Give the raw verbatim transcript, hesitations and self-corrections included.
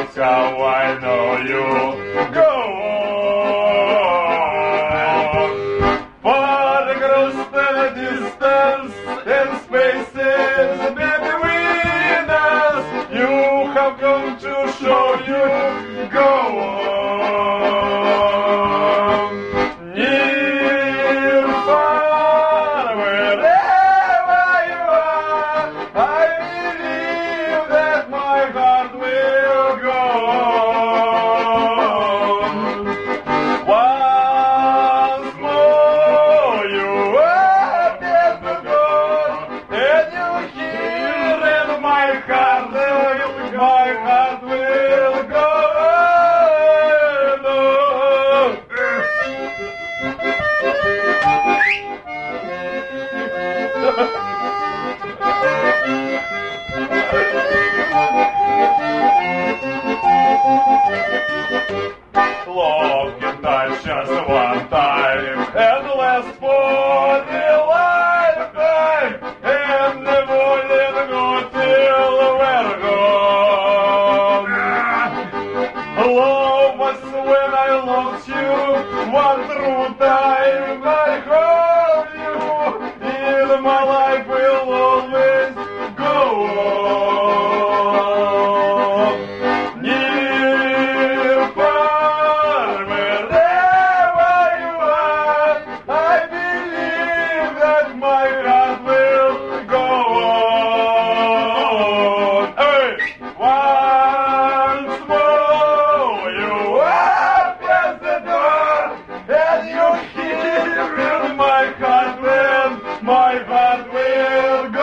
that's how I know you. Go on. Far across the distance and spaces between us, you have come to show you. Go on. Near, far, wherever you are, I believe that my heart will go on. Once more you appear to God, and you hear in my heart, my heart will go Love can touch just one time and last for the lifetime, and never let go till we're gone. Love was when I lost you, one true time I hold you, in my life will always go on. Near, far, wherever you are, I believe that my heart will go on. Hey! Once more you open the door, and you hear in my heart when my heart will go